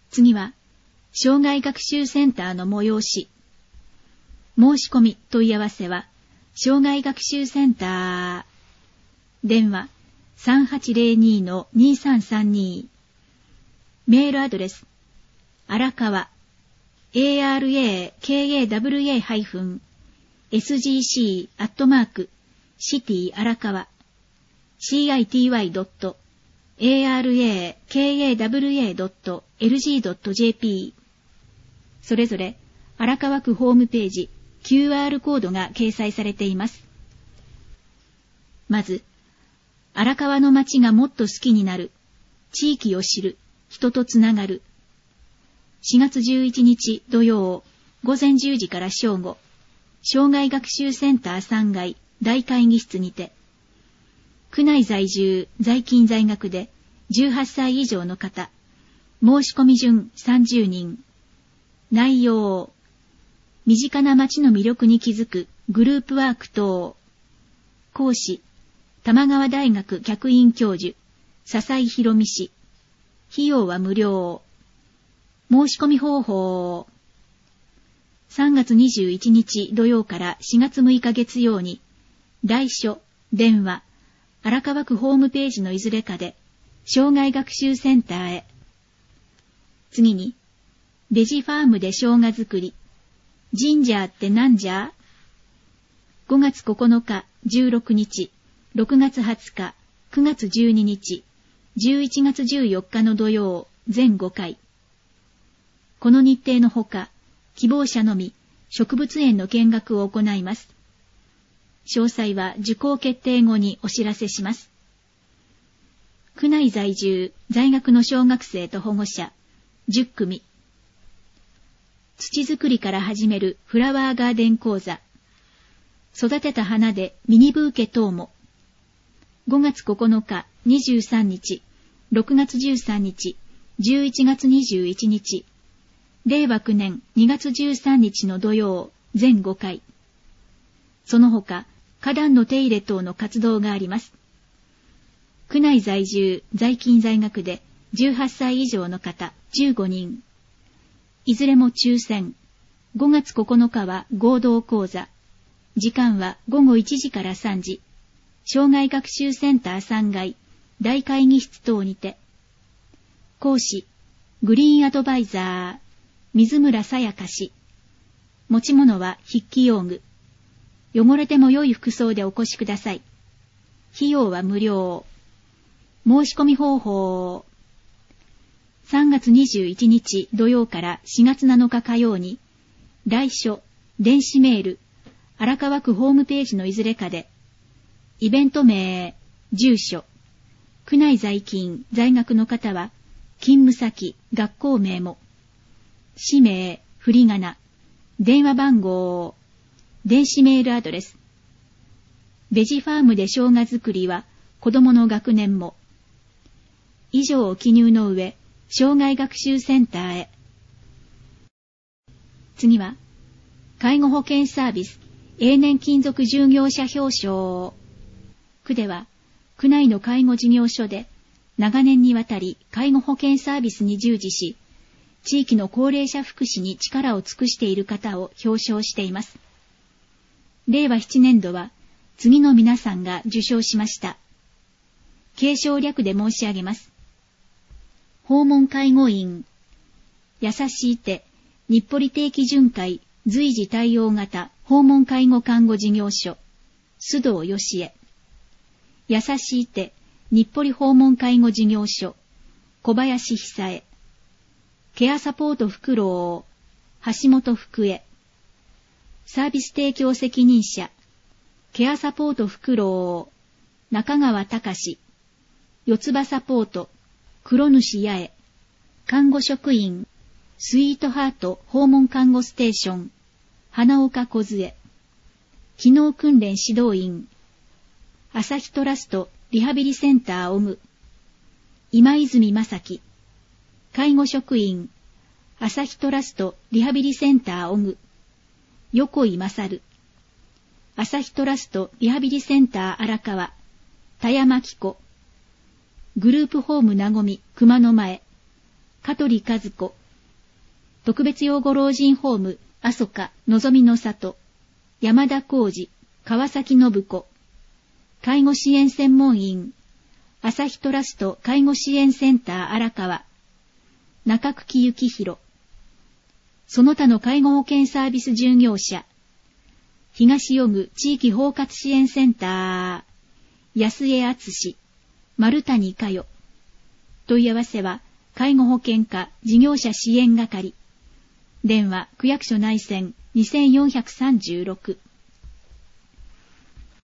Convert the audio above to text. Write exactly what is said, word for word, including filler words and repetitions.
次は、障害学習センターの催し。申し込み問い合わせは、障害学習センター。電話 さんはちゼロに にさんさんに。メールアドレス、荒川、arakaway-sgc アットマーク、シティ荒川、city.arakaway.lg.jp。それぞれ、荒川区ホームページ、キューアール コードが掲載されています。まず、荒川の街がもっと好きになる、地域を知る、人とつながる。しがつじゅういちにち土曜、午前じゅうじから正午、障害学習センターさんがい大会議室にて、区内在住、在勤在学でじゅうはっさい以上の方、申し込み順さんじゅうにん。内容、身近な街の魅力に気づくグループワーク等。講師、玉川大学客員教授、笹井博美氏。費用は無料。申し込み方法。さんがつにじゅういちにち土曜からしがつむいか月曜に、来所、電話、荒川区ホームページのいずれかで、障害学習センターへ。次に、ベジファームで生姜作り。ジンジャーってなんじゃ？ ご 月ここのか、じゅうろくにち、ろくがつはつか、くがつじゅうににち、じゅういちがつじゅうよっかの土曜、全ごかい。この日程のほか、希望者のみ植物園の見学を行います。詳細は受講決定後にお知らせします。区内在住、在学の小学生と保護者、じゅっくみ。土作りから始めるフラワーガーデン講座。育てた花でミニブーケ等も。ごがつここのか、にじゅうさんにち、ろくがつじゅうさんにち、じゅういちがつにじゅういちにち、れいわきゅうねんにがつじゅうさんにちの土曜、全ごかい。その他、花壇の手入れ等の活動があります。区内在住、在勤在学でじゅうはっさい以上の方じゅうごにん。いずれも抽選。ごがつここのかは合同講座。時間はごごいちじからさんじ。障害学習センターさんがい、大会議室等にて。講師、グリーンアドバイザー、水村さやか氏。持ち物は筆記用具。汚れても良い服装でお越しください。費用は無料。申し込み方法。さんがつにじゅういちにち土曜からしがつなのか火曜に、来所、電子メール、荒川区ホームページのいずれかで、イベント名、住所、区内在勤、在学の方は、勤務先、学校名も、氏名、振り仮名、電話番号、電子メールアドレス。ベジファームで生姜作りは子供の学年も。以上を記入の上、障害学習センターへ。次は、介護保険サービス永年勤続従業者表彰。区では、区内の介護事業所で長年にわたり介護保険サービスに従事し、地域の高齢者福祉に力を尽くしている方を表彰しています。れいわななねんどは、次の皆さんが受賞しました。継承略で申し上げます。訪問介護員、優しい手、日暮里定期巡回、随時対応型訪問介護看護事業所、須藤義恵。優しい手、日暮里訪問介護事業所、小林久恵。ケアサポートフクロウ、橋本福江。サービス提供責任者、ケアサポートフクロウ、中川隆。四つ葉サポート、黒主八重。看護職員、スイートハート訪問看護ステーション、花岡梢。機能訓練指導員、朝日トラストリハビリセンターオム、今泉正樹。介護職員、朝日トラストリハビリセンターオム、横井勝。朝日トラストリハビリセンター荒川、田山紀子。グループホームなごみ熊野前、香取和子特別養護老人ホーム、あそか、のぞみの里、山田浩二、川崎信子、介護支援専門員、朝日トラスト介護支援センター荒川、中久木幸宏、その他の介護保険サービス従業者、東予具地域包括支援センター、安江敦、丸谷佳代。問い合わせは、介護保険課事業者支援係。電話、区役所内線にせんよんひゃくさんじゅうろく。